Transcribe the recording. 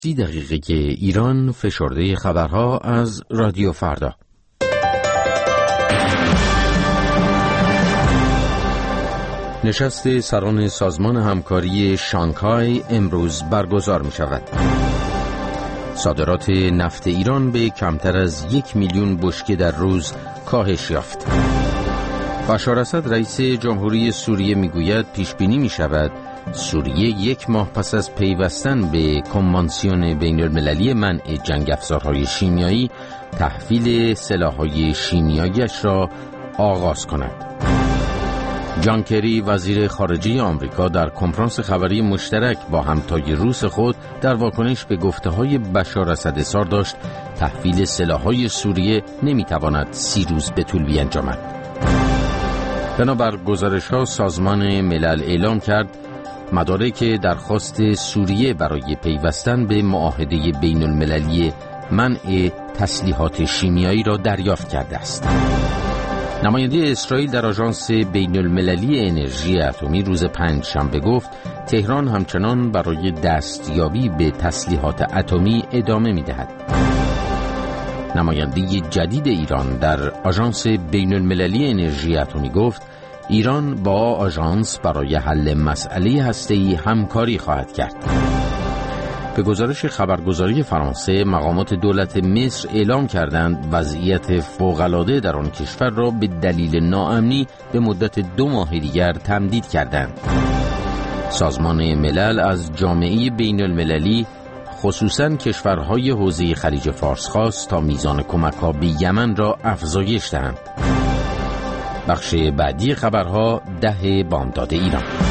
30 دقیقه ایران فشرده خبرها از رادیو فردا. نشست سران سازمان همکاری شانگهای امروز برگزار می شود. صادرات نفت ایران به کمتر از 1 میلیون بشکه در روز کاهش یافت. بشار اسد رئیس جمهوری سوریه می گوید پیش بینی می شود سوریه 1 ماه پس از پیوستن به کنوانسیون بین المللی منع جنگ افزارهای شیمیایی تحویل سلاح‌های شیمیایی‌اش را آغاز کند. جان کری وزیر خارجه آمریکا در کنفرانس خبری مشترک با همتای روس خود در واکنش به گفته‌های بشار اسد اظهار داشت تحویل سلاح‌های سوریه نمی‌تواند 30 روز به طول بیانجامد. بنابر گزارش‌ها سازمان ملل اعلام کرد مدارک درخواست سوریه برای پیوستن به معاهده بین المللی منع تسلیحات شیمیایی را دریافت کرده است. نماینده اسرائیل در آژانس بین المللی انرژی اتمی روز پنجشنبه گفت تهران همچنان برای دستیابی به تسلیحات اتمی ادامه می‌دهد. نماینده جدید ایران در آژانس بین المللی انرژی اتمی گفت ایران با آژانس برای حل مسئله هسته‌ای همکاری خواهد کرد. به گزارش خبرگزاری فرانسه مقامات دولت مصر اعلام کردند وضعیت فوق‌العاده در آن کشور را به دلیل ناامنی به مدت 2 ماه دیگر تمدید کردند. سازمان ملل از جامعه بین المللی خصوصاً کشورهای حوزه خلیج فارس خواست تا میزان کمک‌ها به یمن را افزایش دهند. بخش بعدی خبرها 10 بامداد ایران.